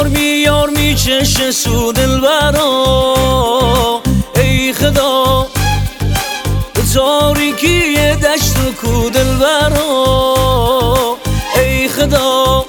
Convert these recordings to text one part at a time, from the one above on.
یار می چشه سو دلبرا ای خدا به تاریکی دشت و کو دلبرا ای خدا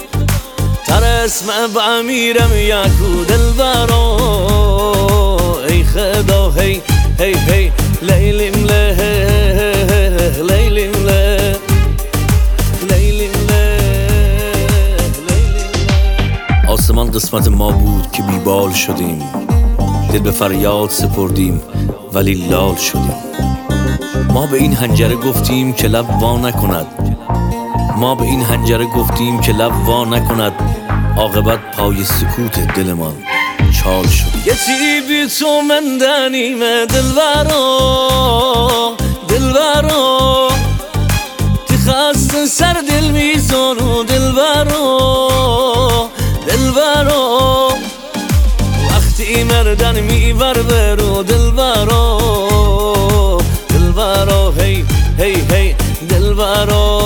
ترسم بعمیرم یکو دلبرا ای خدا هی هی هی لیلیم له لیلیم له لیلیم له لیلیم له. آسمان قسمت ما بود که بیبال شدیم، دل به فریاد سپردیم ولی لال شدیم. ما به این حنجره گفتیم که لب وا نکند، ما به این حنجره گفتیم که لب وا نکند، عاقبت پای سکوت دلمان چال شد. یه بی تو من دنیم دلبرا دلبرا تی خست سر دل میزانو دلبرا دلبرا وقتی مردن میبر برو دلبرا دلبرا هی هی هی دلبرا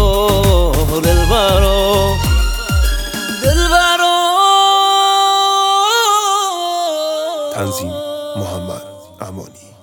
دلبرا دلبرا. تنظیم محمد امانی.